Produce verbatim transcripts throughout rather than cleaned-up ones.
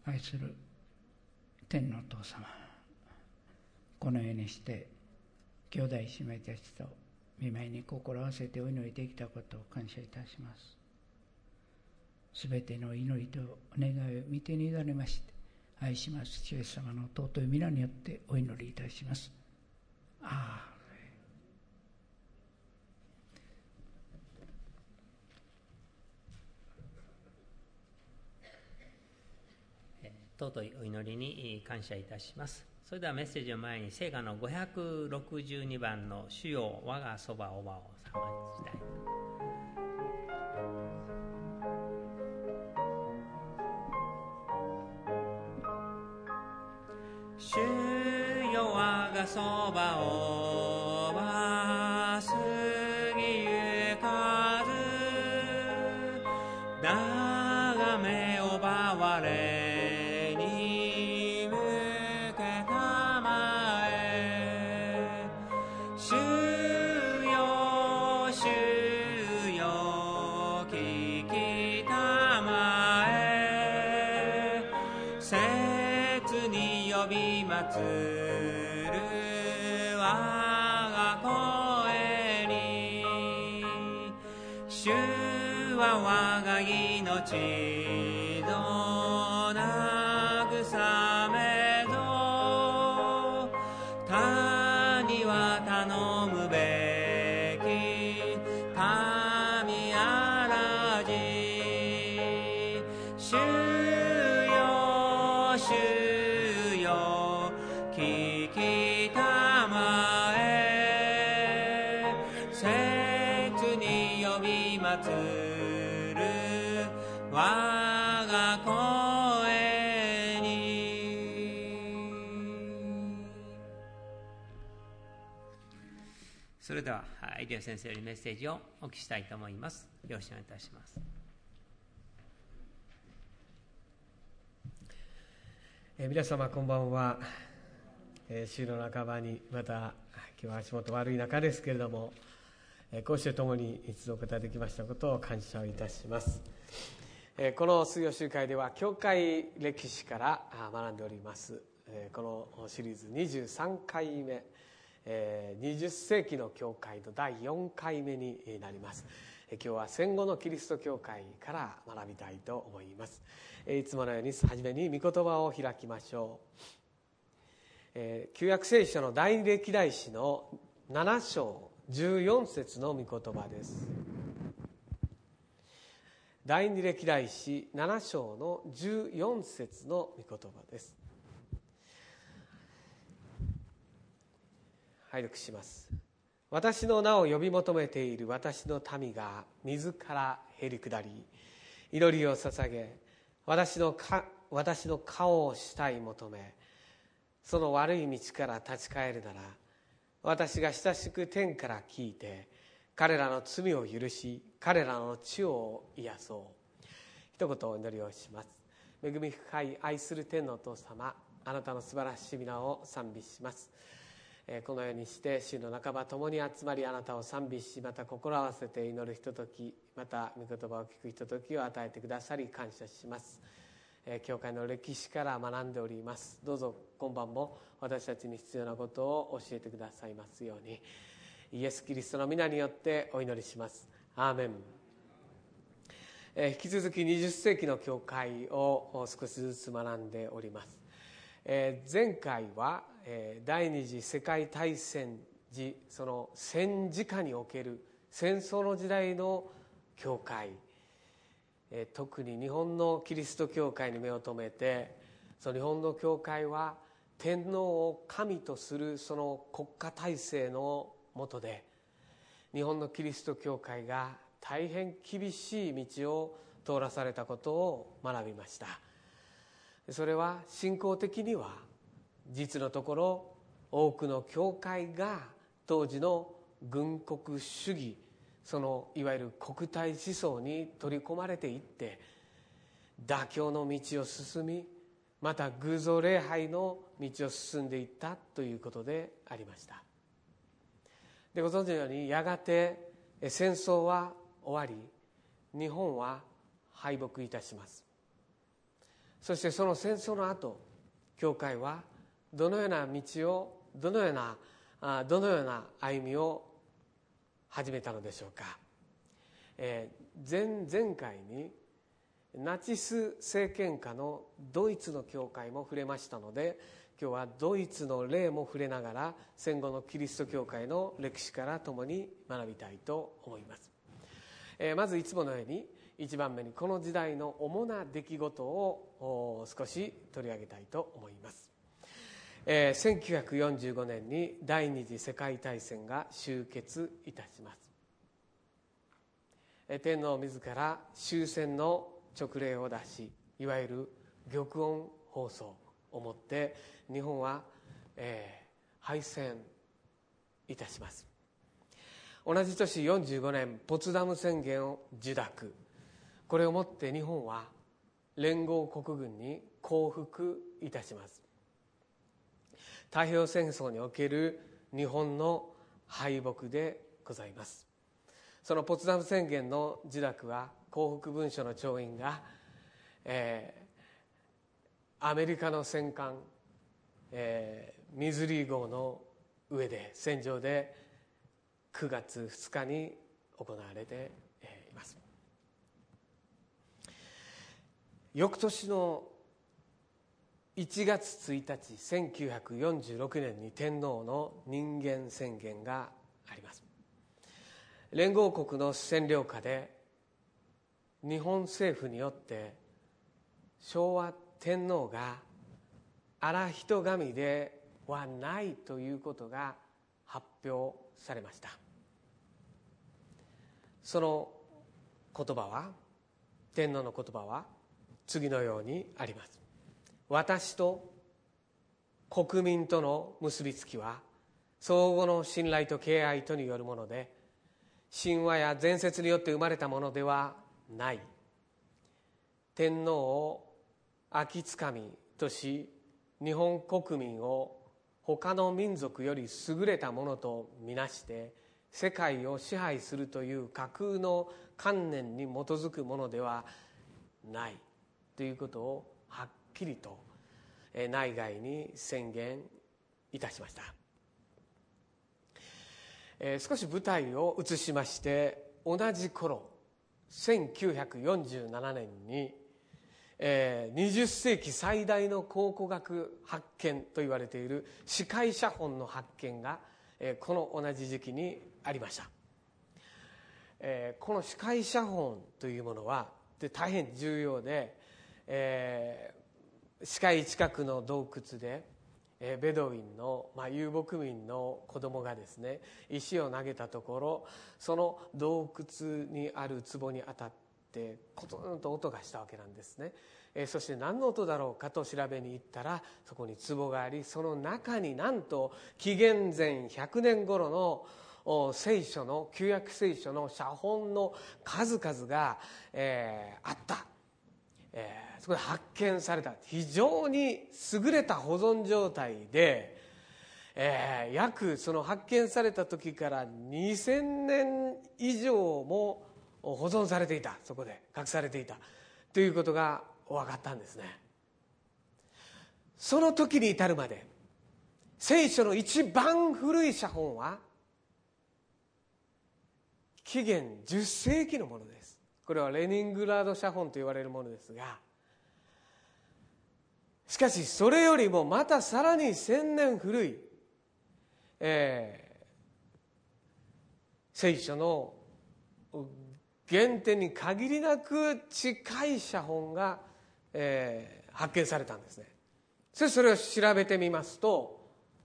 愛する天のお父様、このようにして兄弟姉妹たちと御前に心を合わせてお祈りできたことを感謝いたします。すべての祈りとお願いを御手に委ねまして、愛します主イエス様の尊い皆によってお祈りいたします。ああ尊いお祈りに感謝いたします。それではメッセージの前に聖歌のごひゃくろくじゅうにばんの主よ我がそばおばを探したい。主よ我がそばおば過ぎゆかず眺めおばわれつる我が声に主は我が命の慰めぞ谷は頼むべき神あらじ主よ主聞きたまえ切に呼び祭る我が声に。それではイリオ先生よりメッセージをお聞きしたいと思います。よろしくお願いいたします。 え皆様こんばんは。週の半ばにまた今日は足元悪い中ですけれども、こうして共に一度お答えできましたことを感謝をいたします。この水曜集会では教会歴史から学んでおります。このシリーズにじゅうさんかいめ、にじゅっせいきの教会のだいよんかいめになります。今日は戦後のキリスト教会から学びたいと思います。いつものように初めに御言葉を開きましょう。旧約聖書の第二歴代史のななしょうじゅうよんせつの御言葉です。第二歴代史ななしょうのじゅうよんせつの御言葉です。拝読します。私の名を呼び求めている私の民が自らへり下り祈りを捧げ私のか私の顔を慕い求めその悪い道から立ち返るなら私が親しく天から聞いて彼らの罪を許し彼らの血を癒そう。一言お祈りをします。恵み深い愛する天のお父様、あなたの素晴らしい皆を賛美します。このようにして週の半ば共に集まりあなたを賛美しまた心合わせて祈るひとときまた御言葉を聞くひとときを与えてくださり感謝します。教会の歴史から学んでおります。どうぞ今晩も私たちに必要なことを教えてくださいますようにイエス・キリストの皆によってお祈りします。アーメン。え引き続きにじゅっせいきの教会を少しずつ学んでおります。え前回は、え第二次世界大戦時その戦時下における戦争の時代の教会、え特に日本のキリスト教会に目を留めてその日本の教会は天皇を神とするその国家体制の下で日本のキリスト教会が大変厳しい道を通らされたことを学びました。それは信仰的には実のところ多くの教会が当時の軍国主義そのいわゆる国体思想に取り込まれていって妥協の道を進みまた偶像礼拝の道を進んでいったということでありました。でご存知のようにやがて戦争は終わり日本は敗北いたします。 そしてその戦争の後、教会はどのような道をどのようなどのような歩みを始めたのでしょうか。えー、前, 前回にナチス政権下のドイツの教会も触れましたので、今日はドイツの例も触れながら戦後のキリスト教会の歴史から共に学びたいと思います。えー、まずいつものようにいちばんめにこの時代の主な出来事を少し取り上げたいと思います。えー、せんきゅうひゃくよんじゅうごねんに第二次世界大戦が終結いたします。えー、天皇自ら終戦の勅令を出し、いわゆる玉音放送をもって日本は、えー、敗戦いたします。同じ年よんじゅうごねんポツダム宣言を受諾、これをもって日本は連合国軍に降伏いたします。太平洋戦争における日本の敗北でございます。そのポツダム宣言の受諾は降伏文書の調印が、えー、アメリカの戦艦、えー、ミズリー号の上で戦場でくがつふつかに行われています。翌年のいちがつついたちせんきゅうひゃくよんじゅうろくねんに天皇の人間宣言があります。連合国の占領下で日本政府によって昭和天皇が荒人神ではないということが発表されました。その言葉は、天皇の言葉は次のようにあります。私と国民との結びつきは相互の信頼と敬愛とによるもので、神話や伝説によって生まれたものではない。天皇を秋つかみとし、日本国民を他の民族より優れたものとみなして世界を支配するという架空の観念に基づくものではないということをはっきりと内外に宣言いたしました。えー、少し舞台を移しまして、同じ頃せんきゅうひゃくよんじゅうななねんに、えー、にじゅっせいき最大の考古学発見と言われている司会写本の発見が、えー、この同じ時期にありました。えー、この司会写本というものはで大変重要で、えー、死海近くの洞窟でベドウィンの、まあ、遊牧民の子供がですね、石を投げたところ、その洞窟にある壺に当たってコトンと音がしたわけなんですね。えー、そして何の音だろうかと調べに行ったら、そこに壺があり、その中になんと紀元前ひゃくねん頃の聖書の旧約聖書の写本の数々が、えー、あった。えー、そこで発見された。非常に優れた保存状態で、えー、約その発見された時からにせんねん以上も保存されていた。そこで隠されていたということが分かったんですね。その時に至るまで聖書の一番古い写本は紀元じゅっせいきのものです。これはレニングラード写本と言われるものですが、しかしそれよりもまたさらにせんねん古い、えー、聖書の原点に限りなく近い写本が、えー、発見されたんですね。そしてそれを調べてみますと、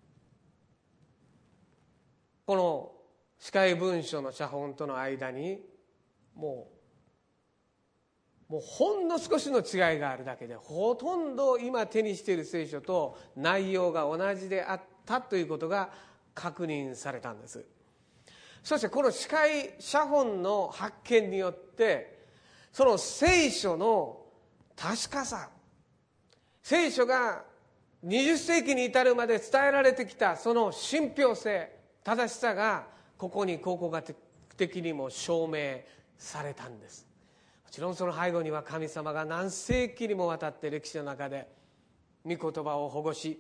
この司会文書の写本との間にもうもうほんの少しの違いがあるだけで、ほとんど今手にしている聖書と内容が同じであったということが確認されたんです。そしてこの司会写本の発見によって、その聖書の確かさ、聖書がにじゅっせいきに至るまで伝えられてきたその信憑性、正しさがここに考古学的にも証明されたんです。こちろんその背後には神様が何世紀にもわたって歴史の中で御言葉を保護し、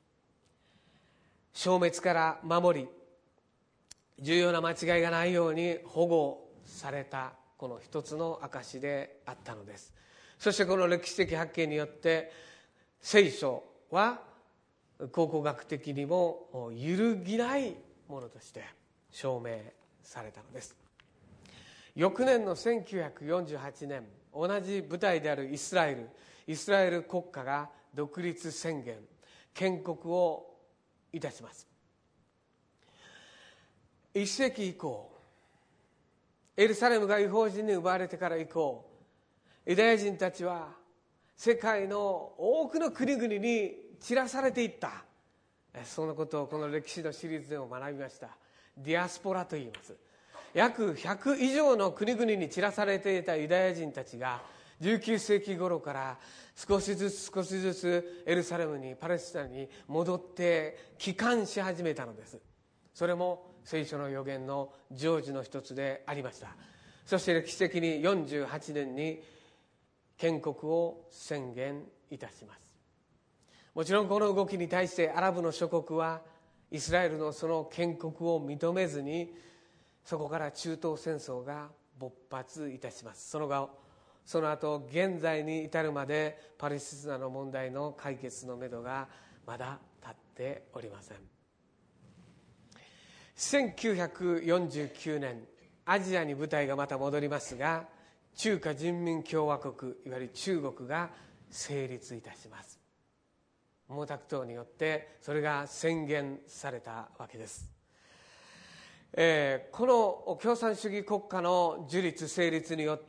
消滅から守り、重要な間違いがないように保護されたこの一つの証であったのです。そしてこの歴史的発見によって聖書は考古学的にも揺るぎないものとして証明されたのです。翌年のせんきゅうひゃくよんじゅうはちねん、同じ舞台であるイスラエルイスラエル国家が独立宣言建国をいたします。いっ世紀以降、エルサレムが異邦人に奪われてから以降、ユダヤ人たちは世界の多くの国々に散らされていった。そのことをこの歴史のシリーズでも学びました。ディアスポラと言います。約ひゃく以上の国々に散らされていたユダヤ人たちがじゅうきゅう世紀頃から少しずつ少しずつエルサレムにパレスチナに戻って帰還し始めたのです。それも聖書の預言の成就の一つでありました。そして歴史的によんじゅうはちねんに建国を宣言いたします。もちろんこの動きに対してアラブの諸国はイスラエルのその建国を認めずに、そこから中東戦争が勃発いたします。その後その後現在に至るまでパレスチナの問題の解決のめどがまだ立っておりません。せんきゅうひゃくよんじゅうきゅうねん、アジアに舞台がまた戻りますが、中華人民共和国、いわゆる中国が成立いたします。毛沢東によってそれが宣言されたわけです。えー、この共産主義国家の樹立成立によって、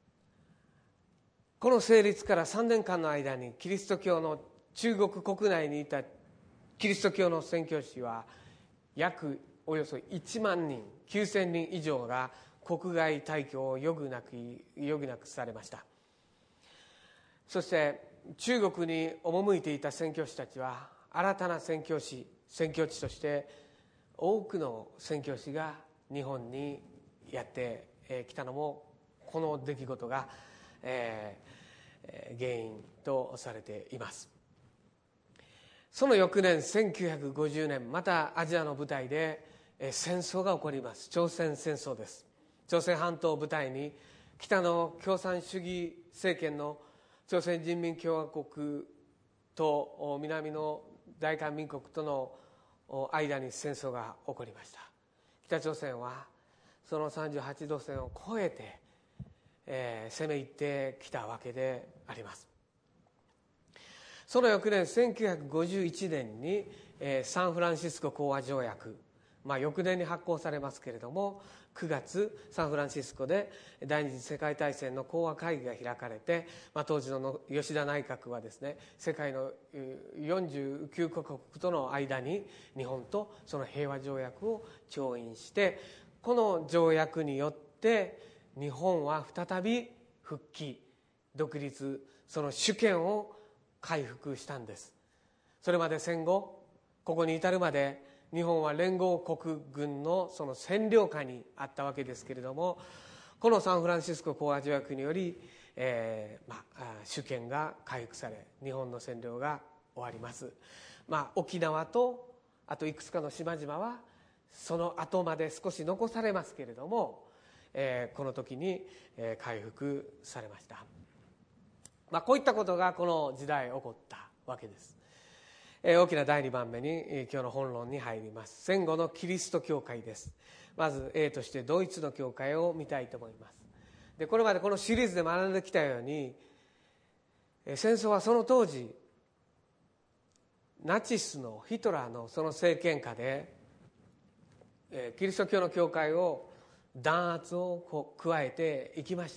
この成立からさんねんかんの間にキリスト教の中国国内にいたキリスト教の宣教師は約およそいちまんにん、きゅうせんにん以上が国外退去を余儀なく余儀なくされました。そして中国に赴いていた宣教師たちは新たな宣教師宣教地として多くの宣教師が日本にやってきたのもこの出来事が、えー、原因とされています。その翌年せんきゅうひゃくごじゅうねん、またアジアの舞台で戦争が起こります。朝鮮戦争です。朝鮮半島を舞台に北の共産主義政権の朝鮮人民共和国と南の大韓民国との間に戦争が起こりました。北朝鮮はそのさんじゅうはちど線を越えて、えー、攻め入ってきたわけであります。その翌年せんきゅうひゃくごじゅういちねんに、えー、サンフランシスコ講和条約、まあ、翌年に発行されますけれども、くがつサンフランシスコで第二次世界大戦の講和会議が開かれて、まあ、当時の吉田内閣はですね、世界のよんじゅうきゅうかこくとの間に日本とその平和条約を調印して、この条約によって日本は再び復帰、独立、その主権を回復したんです。それまで戦後ここに至るまで日本は連合国軍のその占領下にあったわけですけれども、このサンフランシスコ講和条約により、えーまあ、主権が回復され日本の占領が終わります。まあ、沖縄とあといくつかの島々はその後まで少し残されますけれども、えー、この時に、えー、回復されました。まあ、こういったことがこの時代起こったわけです。えー、大きなだいにばんめに、えー、今日の本論に入ります。戦後のキリスト教会です。まず A としてドイツの教会を見たいと思います。でこれまでこのシリーズで学んできたように、えー、戦争はその当時ナチスのヒトラーのその政権下で、えー、キリスト教の教会を弾圧を加えていきました。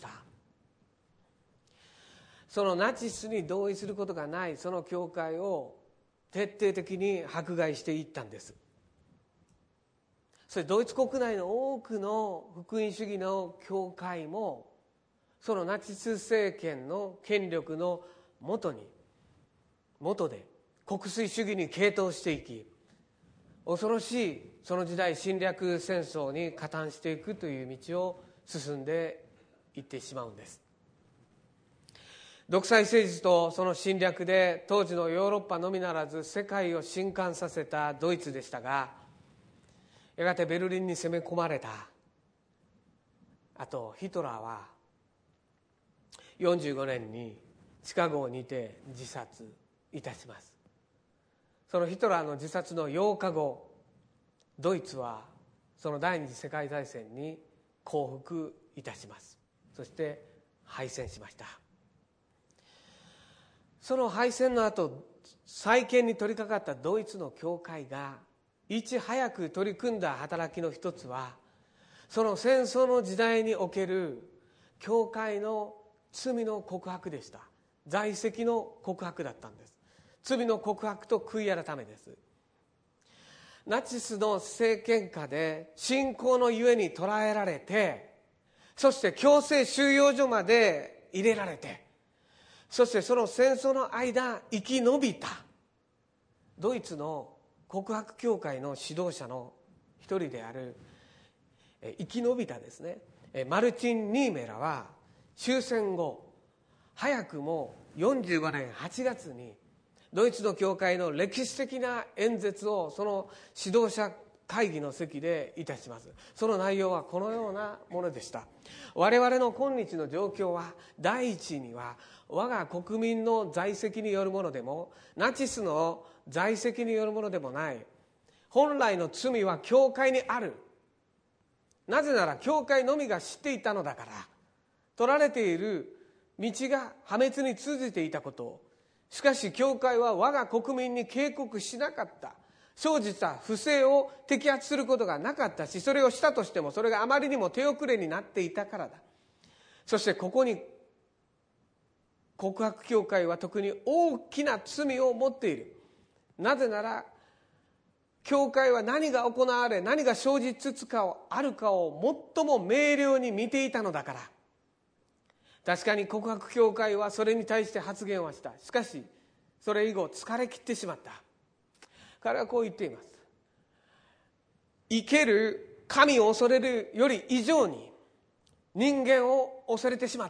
そのナチスに同意することがないその教会を徹底的に迫害していったんです。それドイツ国内の多くの福音主義の教会もそのナチス政権の権力の下に元で国粋主義に傾倒していき、恐ろしいその時代侵略戦争に加担していくという道を進んで言ってしまうんです。独裁政治とその侵略で当時のヨーロッパのみならず世界を震撼させたドイツでしたが、やがてベルリンに攻め込まれた後、ヒトラーはよんじゅうごねんに地下壕にて自殺いたします。そのヒトラーの自殺のようかご、ドイツはその第二次世界大戦に降伏いたします。そして敗戦しました。その敗戦の後、再建に取り掛かったドイツの教会がいち早く取り組んだ働きの一つは、その戦争の時代における教会の罪の告白でした。在籍の告白だったんです。罪の告白と悔い改めです。ナチスの政権下で信仰のゆえに捕らえられて、そして強制収容所まで入れられて、そしてその戦争の間生き延びたドイツの告白教会の指導者の一人である生き延びたですねマルチン・ニーメラは終戦後早くもよんじゅうごねんはちがつにドイツの教会の歴史的な演説をその指導者会議の席でいたします。その内容はこのようなものでした。我々の今日の状況は、第一には我が国民の在籍によるものでもナチスの在籍によるものでもない。本来の罪は教会にある。なぜなら教会のみが知っていたのだから。取られている道が破滅に通じていたことを、しかし教会は我が国民に警告しなかった。生じた不正を摘発することがなかったし、それをしたとしてもそれがあまりにも手遅れになっていたからだ。そしてここに告白教会は特に大きな罪を持っている。なぜなら教会は何が行われ何が生じつつかをあるかを最も明瞭に見ていたのだから。確かに告白教会はそれに対して発言はした。しかしそれ以後疲れ切ってしまった。彼はこう言っています。生ける神を恐れるより以上に人間を恐れてしまった。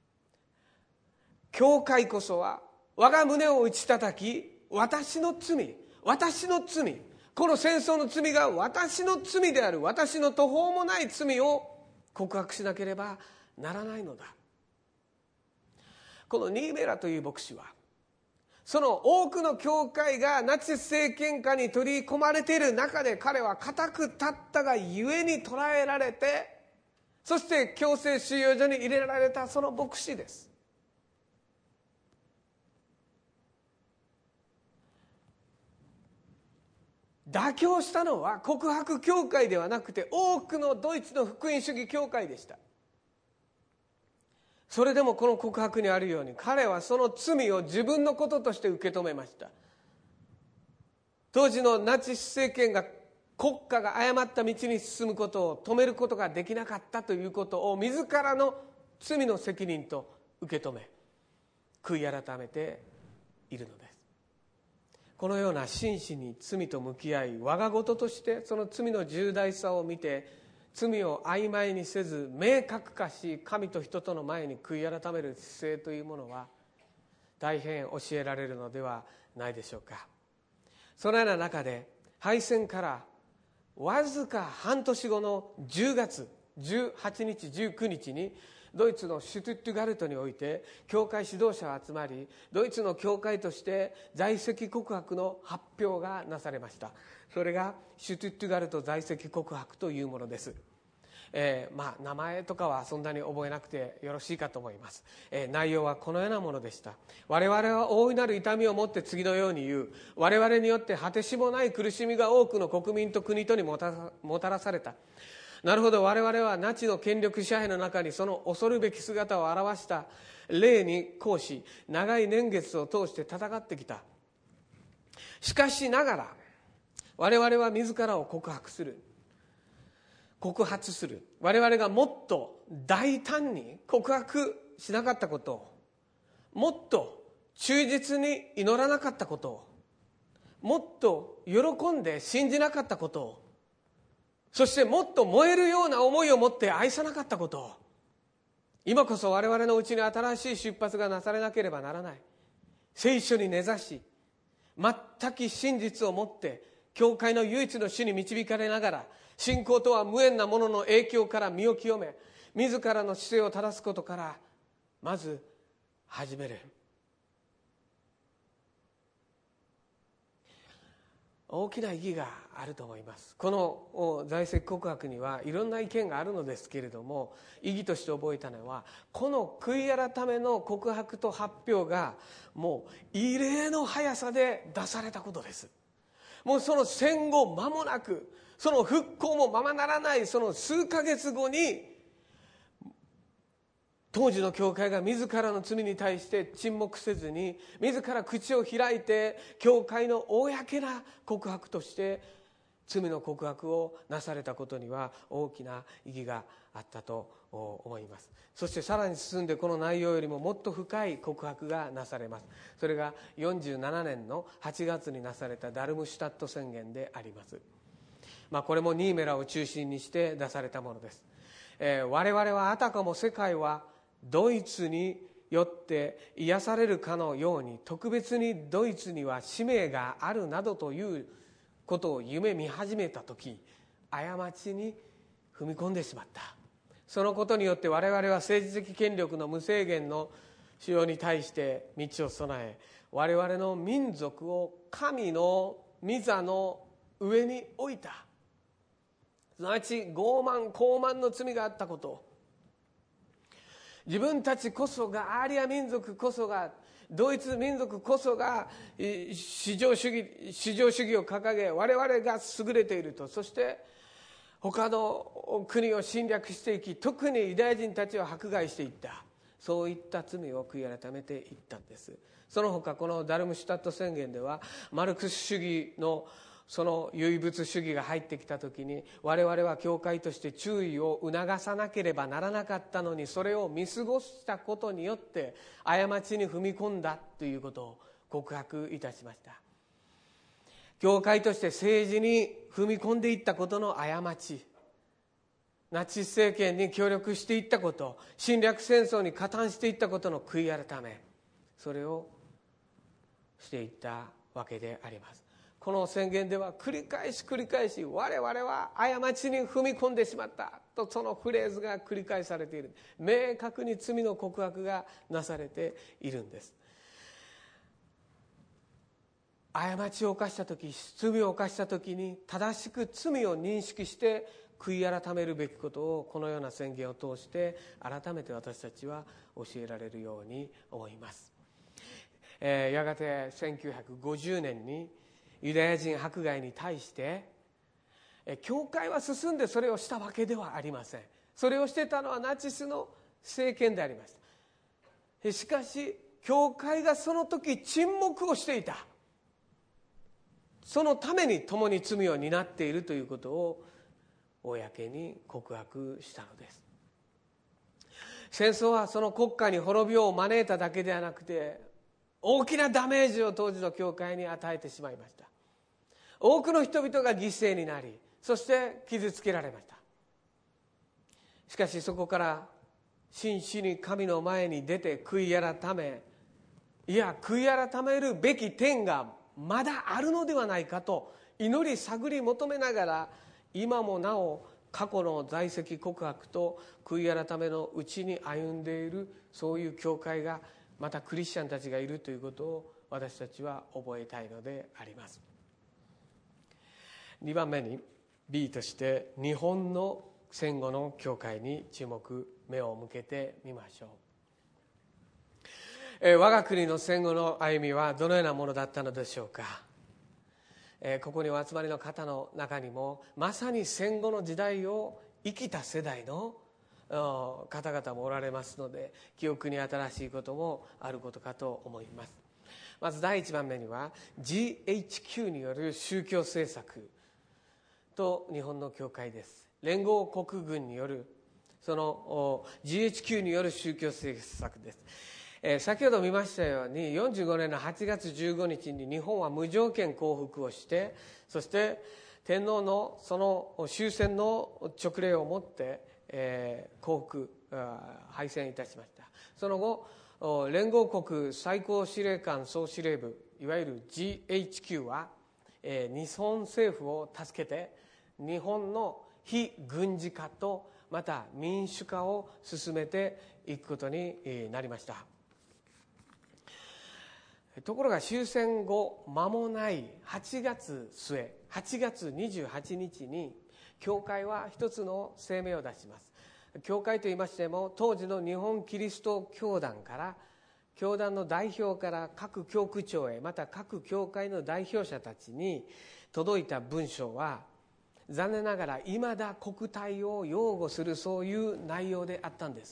教会こそは我が胸を打ち叩き、私の罪、私の罪、この戦争の罪が私の罪である、私の途方もない罪を告白しなければならないのだ。このニーメラという牧師は、その多くの教会がナチス政権下に取り込まれている中で、彼は固く立ったがゆえに捕らえられて、そして強制収容所に入れられたその牧師です。妥協したのは告白教会ではなくて、多くのドイツの福音主義教会でした。それでもこの告白にあるように、彼はその罪を自分のこととして受け止めました。当時のナチス政権が国家が誤った道に進むことを止めることができなかったということを自らの罪の責任と受け止め、悔い改めているのです。このような真摯に罪と向き合い、我が事としてその罪の重大さを見て、罪を曖昧にせず明確化し、神と人との前に悔い改める姿勢というものは大変教えられるのではないでしょうか。そのような中で、敗戦からわずか半年後のじゅうがつじゅうはちにちじゅうくにちにドイツのシュトゥットガルトにおいて教会指導者が集まり、ドイツの教会として在籍告白の発表がなされました。それがシュトゥットガルト在籍告白というものです。えー、まあ名前とかはそんなに覚えなくてよろしいかと思います。えー、内容はこのようなものでした。我々は大いなる痛みを持って次のように言う。我々によって果てしもない苦しみが多くの国民と国とにもたもたらされた。なるほど、我々はナチの権力支配の中にその恐るべき姿を表した霊に抗し、長い年月を通して戦ってきた。しかしながら我々は自らを告白する、告発する。我々がもっと大胆に告白しなかったことを、もっと忠実に祈らなかったことを、もっと喜んで信じなかったことを、そしてもっと燃えるような思いを持って愛さなかったことを、 今こそ我々のうちに新しい出発がなされなければならない。聖書に根ざし、全く真実をもって教会の唯一の主に導かれながら、信仰とは無縁なものの影響から身を清め、自らの姿勢を正すことからまず始める。大きな意義があると思います。この在籍告白にはいろんな意見があるのですけれども、意義として覚えたのは、この悔い改めの告白と発表がもう異例の速さで出されたことです。もうその戦後間もなく、その復興もままならないその数ヶ月後に、当時の教会が自らの罪に対して沈黙せずに、自ら口を開いて教会の公な告白として罪の告白をなされたことには大きな意義があったと思います。そしてさらに進んで、この内容よりももっと深い告白がなされます。それがよんじゅうななねんのはちがつになされたダルムシュタット宣言であります。まあ、これもニーメラを中心にして出されたものです。えー、我々はあたかも世界はドイツによって癒されるかのように、特別にドイツには使命があるなどということを夢見始めたとき、過ちに踏み込んでしまった。そのことによって我々は政治的権力の無制限の使用に対して道を備え、我々の民族を神の御座の上に置いた。すなわち傲慢高慢の罪があったことを、自分たちこそが、アーリア民族こそが、ドイツ民族こそが至上主義、至上主義を掲げ、我々が優れていると、そして他の国を侵略していき、特にユダヤ人たちを迫害していった。そういった罪を悔い改めていったんです。その他、このダルムシュタット宣言では、マルクス主義のその唯物主義が入ってきたときに、我々は教会として注意を促さなければならなかったのに、それを見過ごしたことによって過ちに踏み込んだということを告白いたしました。教会として政治に踏み込んでいったことの過ち、ナチス政権に協力していったこと、侵略戦争に加担していったことの悔い改め、それをしていったわけであります。この宣言では繰り返し繰り返し、我々は過ちに踏み込んでしまったと、そのフレーズが繰り返されている。明確に罪の告白がなされているんです。過ちを犯したとき、罪を犯したときに正しく罪を認識して悔い改めるべきことを、このような宣言を通して改めて私たちは教えられるように思います。えー、やがてせんきゅうひゃくごじゅうねんにユダヤ人迫害に対して教会は進んでそれをしたわけではありません。それをしてたのはナチスの政権でありました。しかし教会がその時沈黙をしていた。そのために共に罪を担っているということを公に告白したのです。戦争はその国家に滅びを招いただけではなくて、大きなダメージを当時の教会に与えてしまいました。多くの人々が犠牲になり、そして傷つけられました。しかしそこから真摯に神の前に出て悔い改め、いや悔い改めるべき点がまだあるのではないかと祈り探り求めながら、今もなお過去の在籍告白と悔い改めのうちに歩んでいる、そういう教会が、またクリスチャンたちがいるということを私たちは覚えたいのであります。にばんめに B として日本の戦後の教会に注目、目を向けてみましょう。えー、我が国の戦後の歩みはどのようなものだったのでしょうか。えー、ここにお集まりの方の中にもまさに戦後の時代を生きた世代の方々もおられますので、記憶に新しいこともあることかと思います。まず第一番目には ジーエイチキュー による宗教政策と日本の教会です。連合国軍によるその ジーエイチキュー による宗教政策です。えー、先ほど見ましたようによんじゅうごねんのはちがつじゅうごにちに日本は無条件降伏をして、そして天皇のその終戦の勅令をもって、えー、降伏敗戦いたしました。その後連合国最高司令官総司令部いわゆる ジーエイチキュー は日本政府を助けて日本の非軍事化とまた民主化を進めていくことになりました。ところが終戦後間もないはちがつすえはちがつにじゅうはちにちに教会は一つの声明を出します。教会といいましても当時の日本キリスト教団から教団の代表から各教区長へまた各教会の代表者たちに届いた文章は残念ながらいまだ国体を擁護するそういう内容であったんです。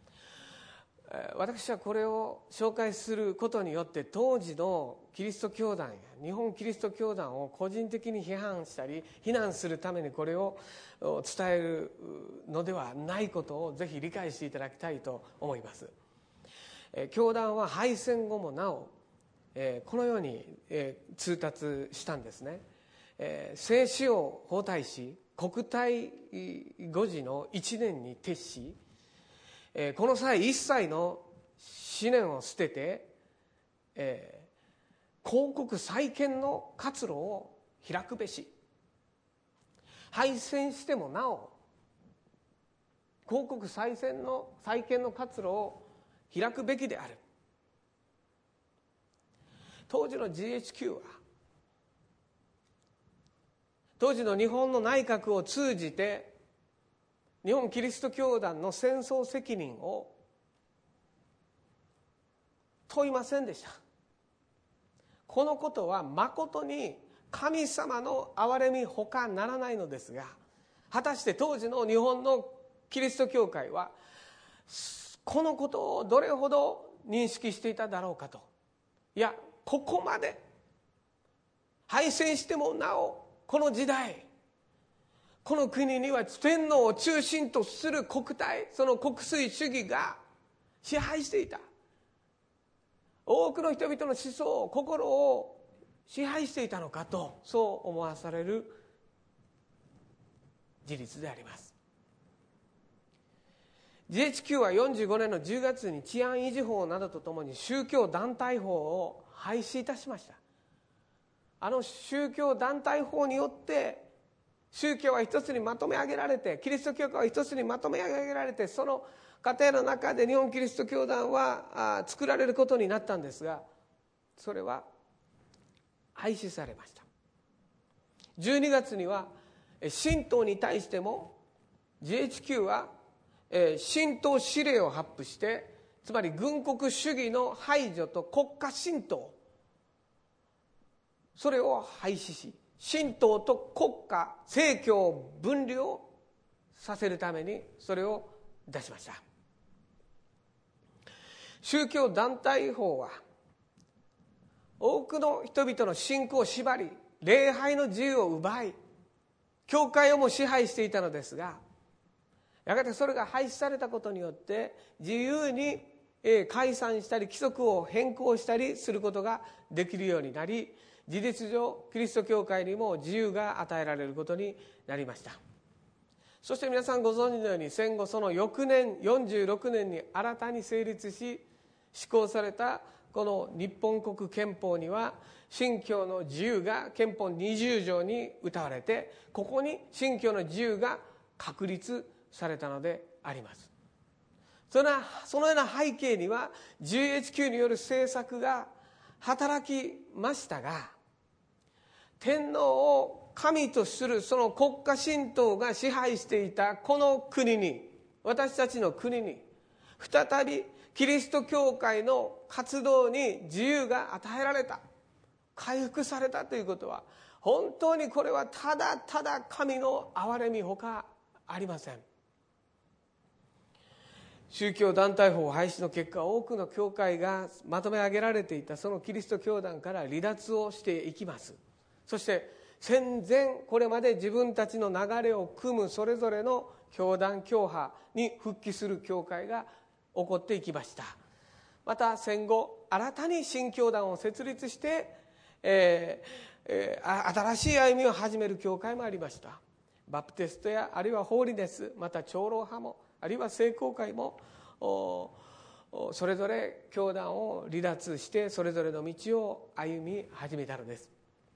私はこれを紹介することによって当時のキリスト教団や日本キリスト教団を個人的に批判したり非難するためにこれを伝えるのではないことをぜひ理解していただきたいと思います。教団は敗戦後もなおこのように通達したんですね。聖使を包帯し国体護持のいちねんに徹しこの際一切の思念を捨てて、えー、広告再建の活路を開くべし敗戦してもなお広告再建の再建の活路を開くべきである。当時の ジーエイチキュー は当時の日本の内閣を通じて日本キリスト教団の戦争責任を問いませんでした。このことは誠に神様の憐れみほかならないのですが、果たして当時の日本のキリスト教会はこのことをどれほど認識していただろうかと。いや、ここまで敗戦してもなおこの時代この国には天皇を中心とする国体、その国粋主義が支配していた。多くの人々の思想、心を支配していたのかと、そう思わされる事実であります。ジーエイチキュー はよんじゅうごねんのじゅうがつに治安維持法などとともに宗教団体法を廃止いたしました。あの宗教団体法によって宗教は一つにまとめ上げられて、キリスト教会は一つにまとめ上げられて、その過程の中で日本キリスト教団は作られることになったんですが、それは廃止されました。じゅうにがつには神道に対しても ジーエイチキュー は神道指令を発布して、つまり軍国主義の排除と国家神道、それを廃止し、神道と国家政教を分離をさせるためにそれを出しました。宗教団体法は多くの人々の信仰を縛り、礼拝の自由を奪い、教会をも支配していたのですが、やがてそれが廃止されたことによって自由に解散したり規則を変更したりすることができるようになり、事実上キリスト教会にも自由が与えられることになりました。そして皆さんご存知のように、戦後その翌年よんじゅうろくねんに新たに成立し施行されたこの日本国憲法には信教の自由が憲法にじゅうじょうに謳われて、ここに信教の自由が確立されたのであります。そのそのような背景には ジーエイチキュー による政策が働きましたが、天皇を神とするその国家神道が支配していたこの国に、私たちの国に再びキリスト教会の活動に自由が与えられた、回復されたということは、本当にこれはただただ神の憐れみほかありません。宗教団体法廃止の結果、多くの教会がまとめ上げられていたそのキリスト教団から離脱をしていきます。そして戦前これまで自分たちの流れを組むそれぞれの教団教派に復帰する教会が起こっていきました。また戦後新たに新教団を設立して、えーえー、新しい歩みを始める教会もありました。バプテストやあるいはホーリネス、また長老派もあるいは聖公会もそれぞれ教団を離脱してそれぞれの道を歩み始めたのです。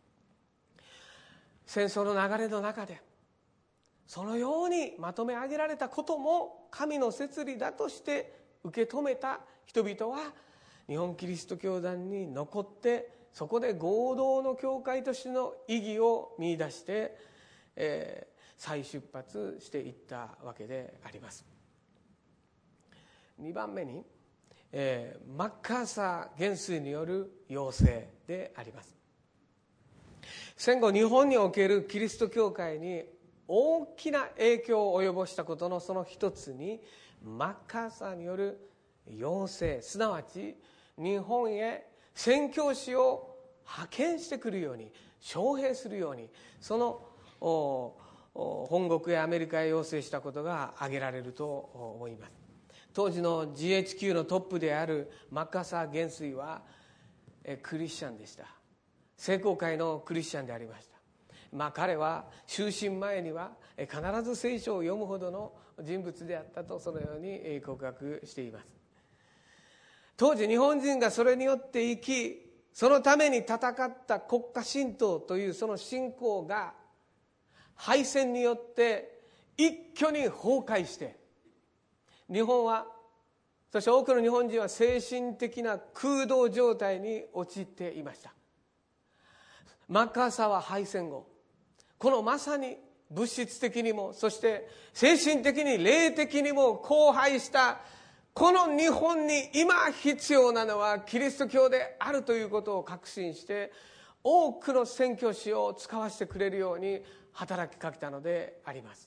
戦争の流れの中でそのようにまとめ上げられたことも神の摂理だとして受け止めた人々は日本キリスト教団に残って、そこで合同の教会としての意義を見出して、えー、再出発していったわけであります。にばんめに、えー、マッカーサー元帥による要請であります。戦後日本におけるキリスト教会に大きな影響を及ぼしたことのその一つに、マッカーサーによる要請、すなわち日本へ宣教師を派遣してくるように、招聘するように、その本国やアメリカへ要請したことが挙げられると思います。当時の ジーエイチキュー のトップであるマッカーサー元帥はクリスチャンでした。聖公会のクリスチャンでありました。まあ、彼は就寝前には必ず聖書を読むほどの人物であったと、そのように告白しています。当時日本人がそれによって生き、そのために戦った国家神道というその信仰が敗戦によって一挙に崩壊して、日本は、そして多くの日本人は精神的な空洞状態に陥っていました。マッカーサーは敗戦後、このまさに物質的にも、そして精神的に霊的にも荒廃したこの日本に今必要なのはキリスト教であるということを確信して、多くの宣教師を使わせてくれるように働きかけたのであります。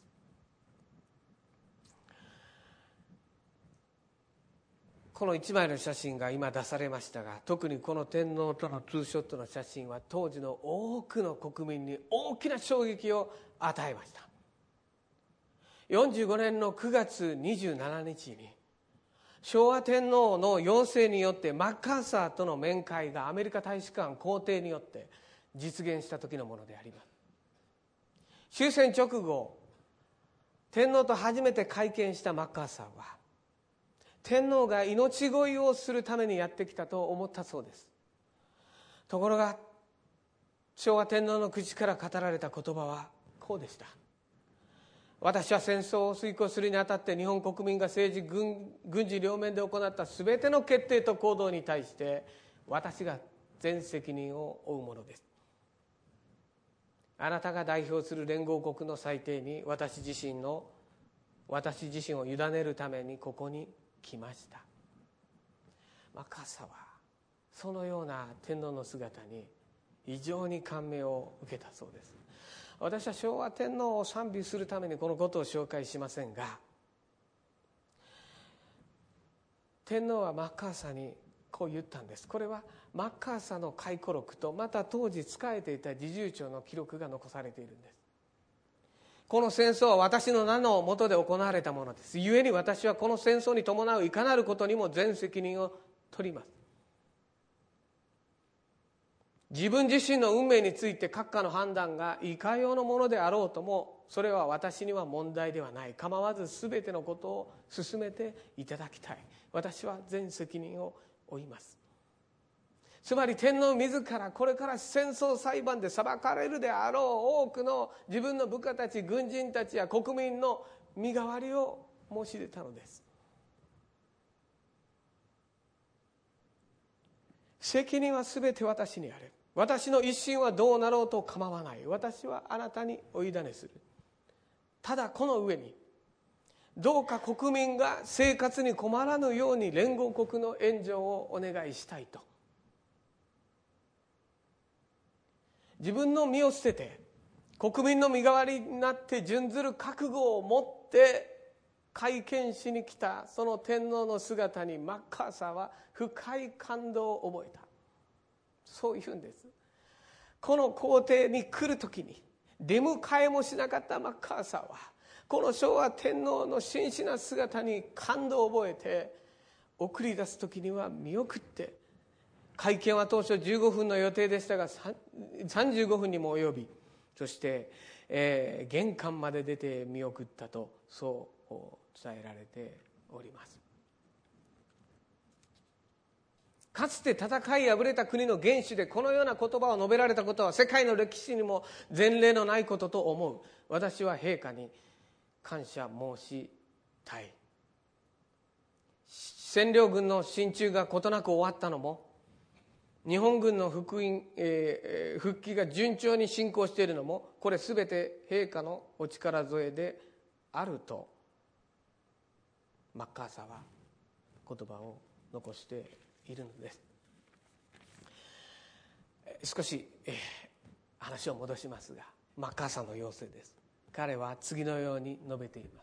この一枚の写真が今出されましたが、特にこの天皇とのツーショットの写真は当時の多くの国民に大きな衝撃を与えました。よんじゅうごねんのくがつにじゅうしちにちに昭和天皇の要請によってマッカーサーとの面会がアメリカ大使館公邸によって実現した時のものであります。終戦直後、天皇と初めて会見したマッカーサーは、天皇が命乞いをするためにやってきたと思ったそうです。ところが昭和天皇の口から語られた言葉はこうでした。私は戦争を遂行するにあたって日本国民が政治 軍, 軍事両面で行った全ての決定と行動に対して私が全責任を負うものです。あなたが代表する連合国の裁定に私自身の私自身を委ねるためにここに来ました。マッカーサーはそのような天皇の姿に非常に感銘を受けたそうです。私は昭和天皇を賛美するためにこのことを紹介しませんが、天皇はマッカーサーにこう言ったんです。これはマッカーサーの回顧録と、また当時仕えていた侍従長の記録が残されているんです。この戦争は私の名の下で行われたものです。故に私はこの戦争に伴ういかなることにも全責任を取ります。自分自身の運命について閣下の判断がいかようのものであろうとも、それは私には問題ではない。構わず全てのことを進めていただきたい。私は全責任を負います。つまり天皇自らこれから戦争裁判で裁かれるであろう多くの自分の部下たち、軍人たちや国民の身代わりを申し出たのです。責任は全て私にある。私の一心はどうなろうと構わない。私はあなたにお委ねする。ただこの上に、どうか国民が生活に困らぬように連合国の援助をお願いしたいと。自分の身を捨てて国民の身代わりになって準ずる覚悟を持って会見しに来たその天皇の姿にマッカーサーは深い感動を覚えた。そういうんです。この皇帝に来るときに出迎えもしなかったマッカーサーは、この昭和天皇の真摯な姿に感動を覚えて、送り出すときには見送って、会見は当初じゅうごふんの予定でしたがさんじゅうごふんにも及び、そして、えー、玄関まで出て見送ったとそう伝えられております。かつて戦い敗れた国の元首でこのような言葉を述べられたことは世界の歴史にも前例のないことと思う。私は陛下に感謝申したい。占領軍の進駐がことなく終わったのも、日本軍の復員、えー、復帰が順調に進行しているのも、これすべて陛下のお力添えであるとマッカーサーは言葉を残しているのです。少し、えー、話を戻しますが、マッカーサーの要請です。彼は次のように述べています。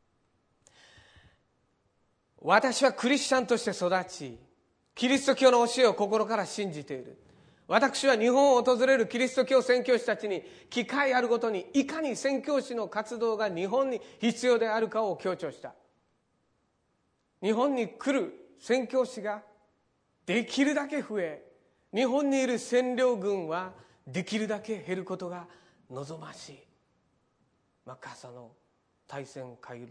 私はクリスチャンとして育ち、キリスト教の教えを心から信じている。私は日本を訪れるキリスト教宣教師たちに機会あるごとにいかに宣教師の活動が日本に必要であるかを強調した。日本に来る宣教師ができるだけ増え、日本にいる占領軍はできるだけ減ることが望ましい。マッカーサーの大戦回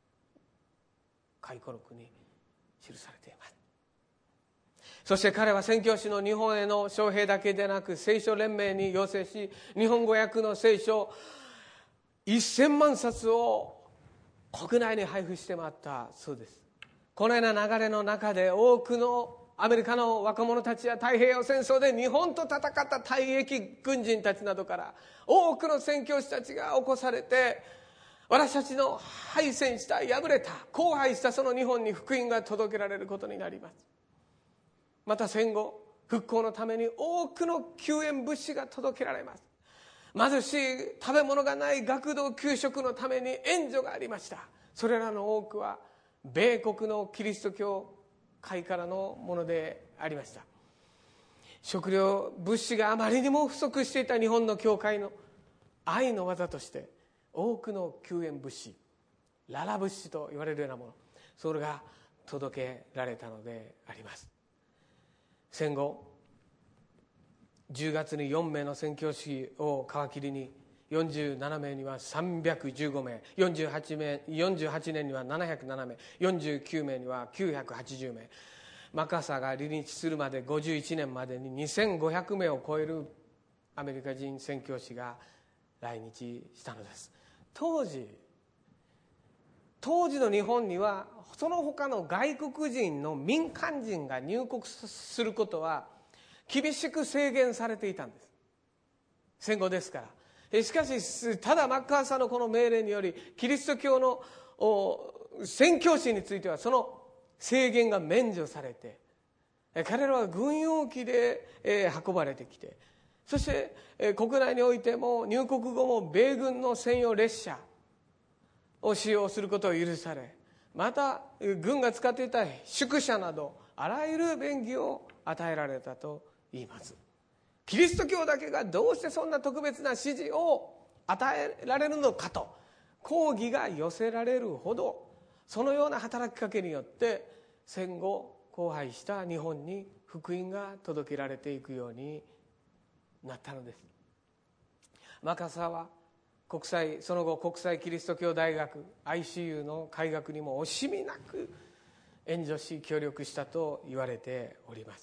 顧録に記されています。そして彼は宣教師の日本への招聘だけでなく、聖書連盟に要請し、日本語訳の聖書せんまんさつを国内に配布して回ったそうです。このような流れの中で、多くのアメリカの若者たちや太平洋戦争で日本と戦った退役軍人たちなどから多くの宣教師たちが起こされて、私たちの敗戦した、敗れた、荒廃したその日本に福音が届けられることになります。また戦後復興のために多くの救援物資が届けられます。貧しい食べ物がない学童給食のために援助がありました。それらの多くは米国のキリスト教会からのものでありました。食料物資があまりにも不足していた日本の教会の愛の技として、多くの救援物資、ララ物資と言われるようなもの、それが届けられたのであります。戦後じゅうがつによんめいの宣教師を皮切りに、よんじゅうななめいにはさんびゃくじゅうごめい、よんじゅうはちめい、よんじゅうはちねんにはななひゃくななめい、よんじゅうきゅうめいにはきゅうひゃくはちじゅうめい、マッカーサーが離日するまでごじゅういちねんまでににせんごひゃくめいを超えるアメリカ人宣教師が来日したのです。当時当時の日本にはその他の外国人の民間人が入国することは厳しく制限されていたんです。戦後ですから。しかし、ただマッカーサーのこの命令により、キリスト教の宣教師についてはその制限が免除されて、彼らは軍用機で運ばれてきて、そして国内においても入国後も米軍の専用列車を使用することを許され、また軍が使っていた宿舎などあらゆる便宜を与えられたと言います。キリスト教だけがどうしてそんな特別な指示を与えられるのかと抗議が寄せられるほど、そのような働きかけによって戦後荒廃した日本に福音が届けられていくようになったのです。マッカーサーは国際その後国際キリスト教大学 アイシーユー の開学にも惜しみなく援助し協力したと言われております。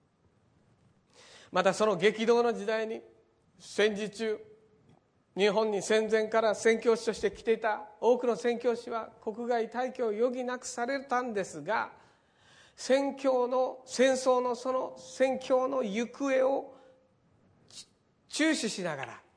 またその激動の時代に戦時中、日本に戦前から宣教師として来ていた多くの宣教師は国外退去を余儀なくされたんですが、宣教の戦争のその宣教の行方を注視しながら、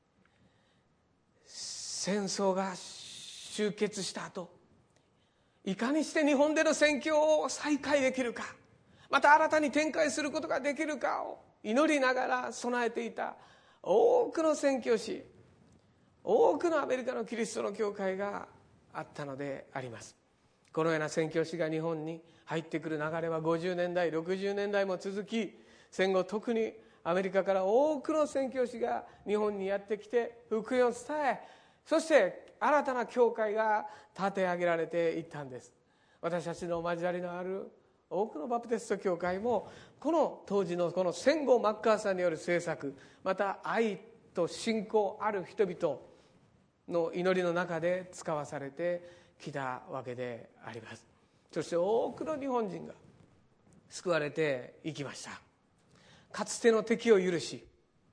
戦争が終結した後、いかにして日本での宣教を再開できるか、また新たに展開することができるかを祈りながら備えていた多くの宣教師、多くのアメリカのキリストの教会があったのであります。このような宣教師が日本に入ってくる流れはごじゅうねんだいろくじゅうねんだいも続き、戦後特にアメリカから多くの宣教師が日本にやってきて福音を伝え、そして新たな教会が立て上げられていったんです。私たちの交わりのある多くのバプテスト教会もこの当時のこの戦後マッカーサーによる政策、また愛と信仰ある人々の祈りの中で使わされて来たわけであります。そして多くの日本人が救われていきました。かつての敵を許し、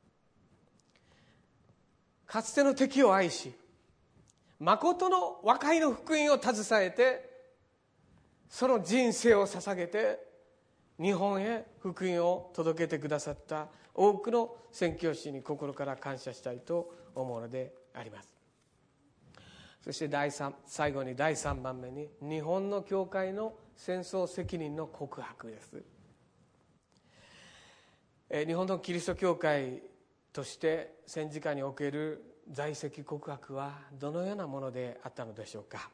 かつての敵を愛し、誠の和解の福音を携えて、その人生を捧げて日本へ福音を届けてくださった多くの宣教師に心から感謝したいと思うのであります。そして第三最後にだいさんばんめに、日本の教会の戦争責任の告白です。日本のキリスト教会として戦時下における在籍告白はどのようなものであったのでしょうか。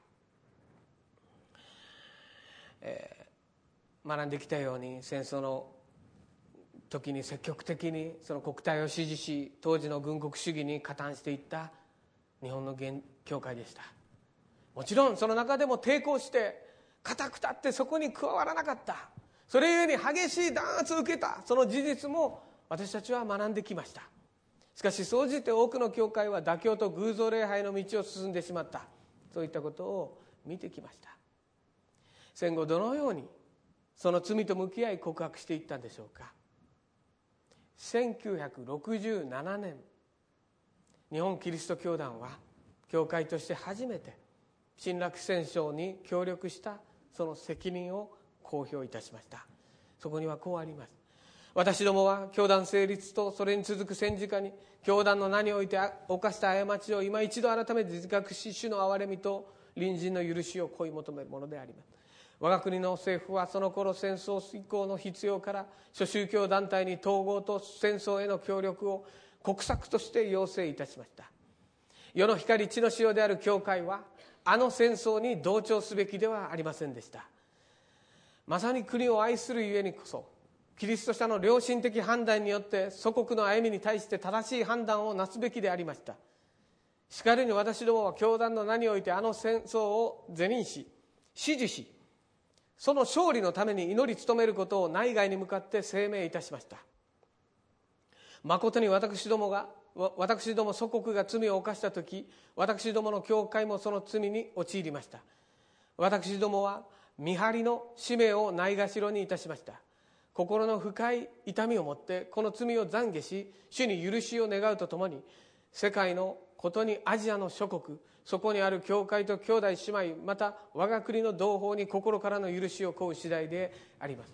えー、学んできたように、戦争の時に積極的にその国体を支持し、当時の軍国主義に加担していった日本の教会でした。もちろんその中でも抵抗して固く立ってそこに加わらなかった、それゆえに激しい弾圧を受けた、その事実も私たちは学んできました。しかし総じて多くの教会は妥協と偶像礼拝の道を進んでしまった、そういったことを見てきました。戦後どのようにその罪と向き合い告白していったんでしょうか。せんきゅうひゃくろくじゅうななねん、日本キリスト教団は教会として初めて新洛戦争に協力したその責任を公表いたしました。そこにはこうあります。私どもは教団成立とそれに続く戦時下に教団の名において犯した過ちを今一度改めて自覚し、主の憐れみと隣人の許しを恋求めるものであります。我が国の政府はその頃戦争以降の必要から諸宗教団体に統合と戦争への協力を国策として要請いたしました。世の光地の塩である教会はあの戦争に同調すべきではありませんでした。まさに国を愛するゆえにこそ、キリスト者の良心的判断によって祖国の歩みに対して正しい判断をなすべきでありました。しかるに私どもは教団の名においてあの戦争を是認し支持し、その勝利のために祈り努めることを内外に向かって声明いたしました。誠に私どもが私ども祖国が罪を犯したとき、私どもの教会もその罪に陥りました。私どもは見張りの使命をないがしろにいたしました。心の深い痛みを持ってこの罪を懺悔し、主に許しを願うとともに、世界のことにアジアの諸国、そこにある教会と兄弟姉妹、また我が国の同胞に心からの許しを請う次第であります。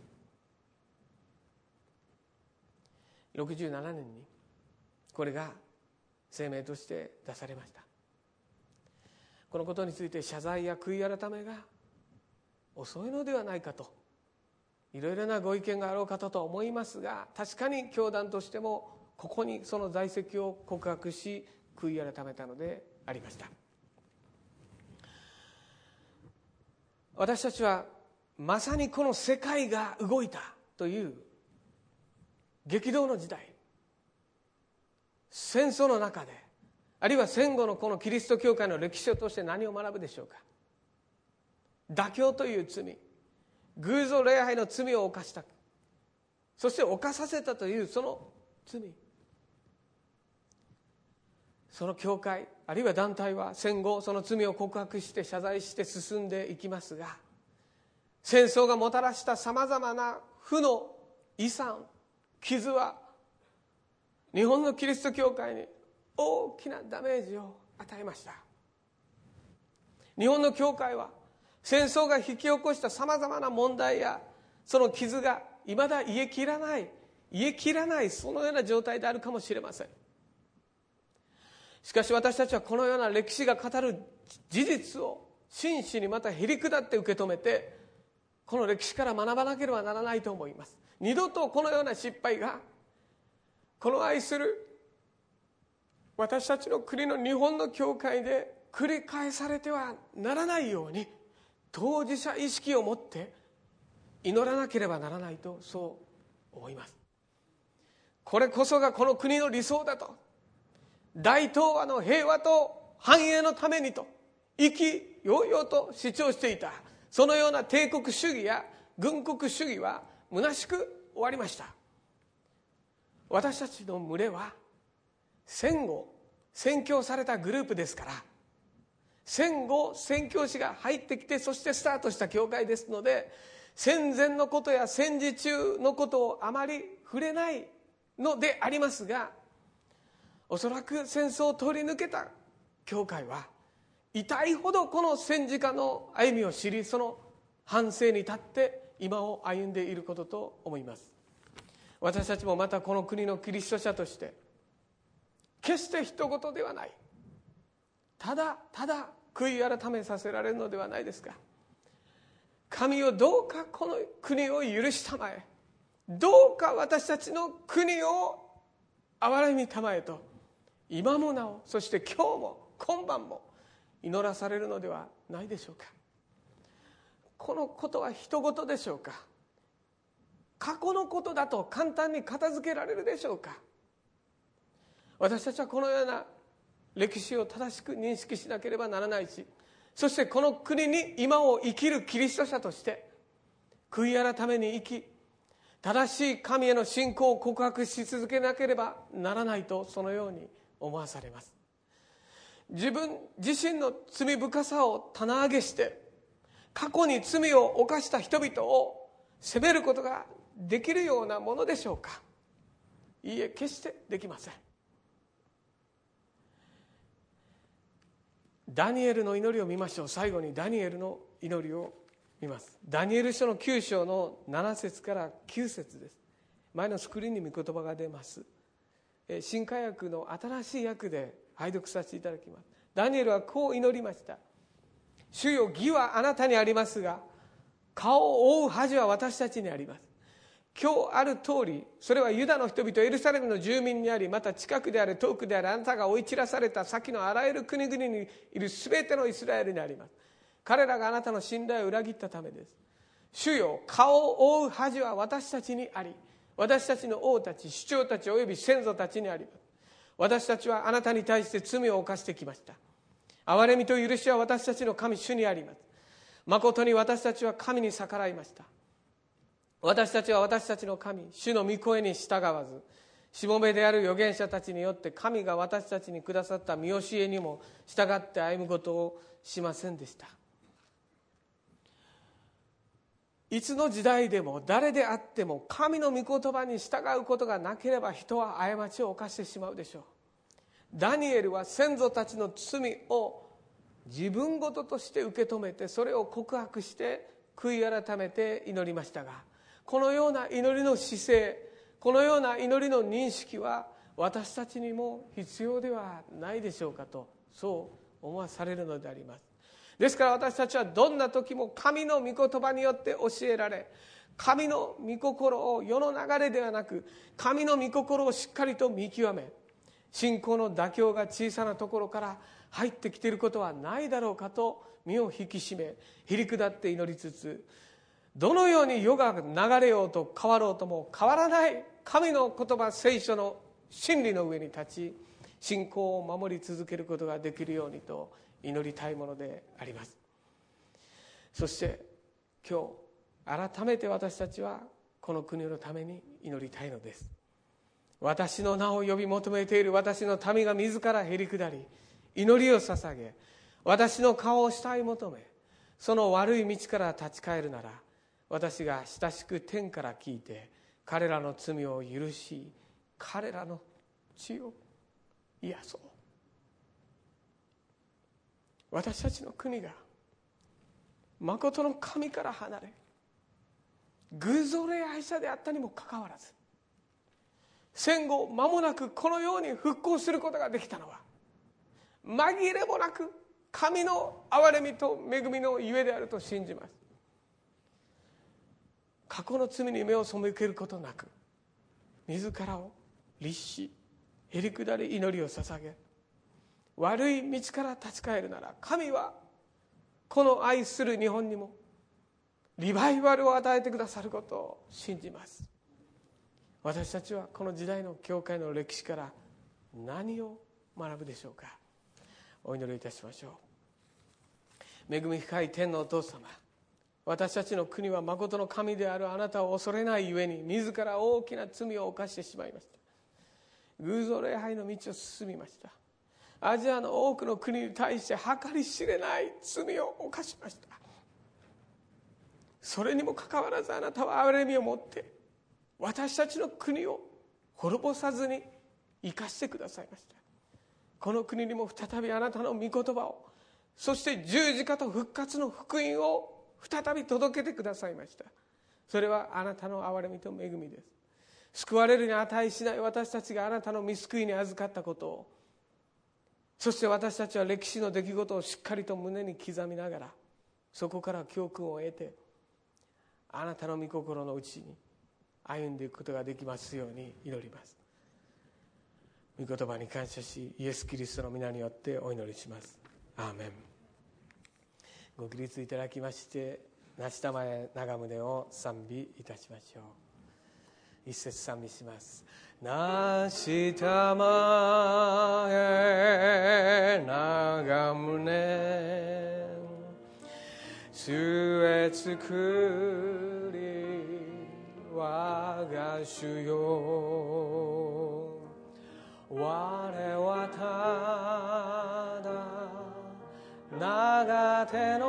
ろくじゅうななねんにこれが声明として出されました。このことについて謝罪や悔い改めが遅いのではないかと、いろいろなご意見があろうかと思いますが、確かに教団としてもここにその在籍を告白し悔い改めたのでありました。私たちはまさにこの世界が動いたという激動の時代、戦争の中で、あるいは戦後のこのキリスト教会の歴史を通して何を学ぶでしょうか。妥協という罪、偶像礼拝の罪を犯した、そして犯させたというその罪、その教会あるいは団体は戦後その罪を告白して謝罪して進んでいきますが、戦争がもたらしたさまざまな負の遺産、傷は日本のキリスト教会に大きなダメージを与えました。日本の教会は戦争が引き起こしたさまざまな問題やその傷がいまだ癒えきらない癒えきらないそのような状態であるかもしれません。しかし私たちはこのような歴史が語る事実を真摯にまたへり下って受け止めて、この歴史から学ばなければならないと思います。二度とこのような失敗がこの愛する私たちの国の日本の教会で繰り返されてはならないように、当事者意識を持って祈らなければならないとそう思います。これこそがこの国の理想だと、大東亜の平和と繁栄のためにと意気揚々と主張していた、そのような帝国主義や軍国主義は虚しく終わりました。私たちの群れは戦後宣教されたグループですから、 戦後宣教師が入ってきて、そしてスタートした教会ですので、戦前のことや戦時中のことをあまり触れないのでありますが、おそらく戦争を通り抜けた教会は痛いほどこの戦時下の歩みを知り、その反省に立って今を歩んでいることと思います。私たちもまたこの国のキリスト者として決して人事ではない、ただただ悔い改めさせられるのではないですか。神をどうかこの国を許したまえ、どうか私たちの国を憐れみたまえと、今もなお、そして今日も今晩も祈らされるのではないでしょうか。このことは人事でしょうか。過去のことだと簡単に片付けられるでしょうか。私たちはこのような歴史を正しく認識しなければならないし、そしてこの国に今を生きるキリスト者として悔い改めに生き、正しい神への信仰を告白し続けなければならないと、そのように思わされます。自分自身の罪深さを棚上げして過去に罪を犯した人々を責めることができるようなものでしょうか。いいえ、決してできません。ダニエルの祈りを見ましょう。最後にダニエルの祈りを見ます。ダニエル書のきゅう章のなな節からきゅう節です。前のスクリーンに御言葉が出ます。新化訳の新しい訳で拝読させていただきます。ダニエルはこう祈りました。主よ、義はあなたにありますが、顔を覆う恥は私たちにあります。今日ある通り、それはユダの人々、エルサレムの住民にあり、また近くであれ遠くであれ、あなたが追い散らされた先のあらゆる国々にいるすべてのイスラエルにあります。彼らがあなたの信頼を裏切ったためです。主よ、顔を覆う恥は私たちにあり、私たちの王たち、首長たちおよび先祖たちにあります。私たちはあなたに対して罪を犯してきました。憐れみと許しは私たちの神主にあります。誠に私たちは神に逆らいました。私たちは私たちの神主の御声に従わず、しもべである預言者たちによって神が私たちにくださった見教えにも従って歩むことをしませんでした。いつの時代でも誰であっても神の御言葉に従うことがなければ人は過ちを犯してしまうでしょう。ダニエルは先祖たちの罪を自分事として受け止めて、それを告白して悔い改めて祈りましたが、このような祈りの姿勢、このような祈りの認識は私たちにも必要ではないでしょうかと、そう思わされるのであります。ですから私たちはどんな時も神の御言葉によって教えられ、神の御心を世の流れではなく神の御心をしっかりと見極め、信仰の妥協が小さなところから入ってきていることはないだろうかと身を引き締め、へり下って祈りつつ、どのように世が流れようと変わろうとも変わらない神の言葉、聖書の真理の上に立ち、信仰を守り続けることができるようにと祈りたいものであります。そして今日改めて私たちはこの国のために祈りたいのです。私の名を呼び求めている私の民が自らへり下り祈りを捧げ、私の顔を慕い求め、その悪い道から立ち返るなら、私が親しく天から聞いて彼らの罪を許し、彼らの血を癒そう。私たちの国が誠の神から離れ、偶像礼拝者であったにもかかわらず、戦後間もなくこのように復興することができたのは、紛れもなく神の憐れみと恵みのゆえであると信じます。過去の罪に目を背けることなく、自らを律し、へり下り祈りを捧げ、悪い道から立ち返るなら、神はこの愛する日本にもリバイバルを与えてくださることを信じます。私たちはこの時代の教会の歴史から何を学ぶでしょうか。お祈りいたしましょう。恵み深い天のお父様、私たちの国は誠の神であるあなたを恐れないゆえに、自ら大きな罪を犯してしまいました。偶像礼拝の道を進みました。 アジアの多くの国に対して計り知れない罪を犯しました。それにもかかわらずあなたは憐れみを持って私たちの国を滅ぼさずに生かしてくださいました。この国にも再びあなたの御言葉を、そして十字架と復活の福音を再び届けてくださいました。それはあなたの憐れみと恵みです。救われるに値しない私たちがあなたの御救いに預かったことを、そして私たちは歴史の出来事をしっかりと胸に刻みながら、そこから教訓を得てあなたの御心のうちに歩んでいくことができますように祈ります。御言葉に感謝し、イエス・キリストの皆によってお祈りします。アーメン。ご起立いただきまして、なしたまえ長宗を賛美いたしましょう。一節賛美します。なしたまえ長宗、据え作り我が主よ、我はただ長手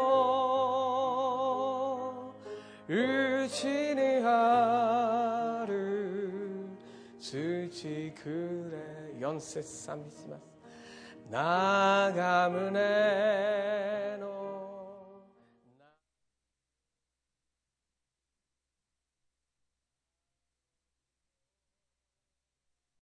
のうちにある土くれ。四節賛美します。長宗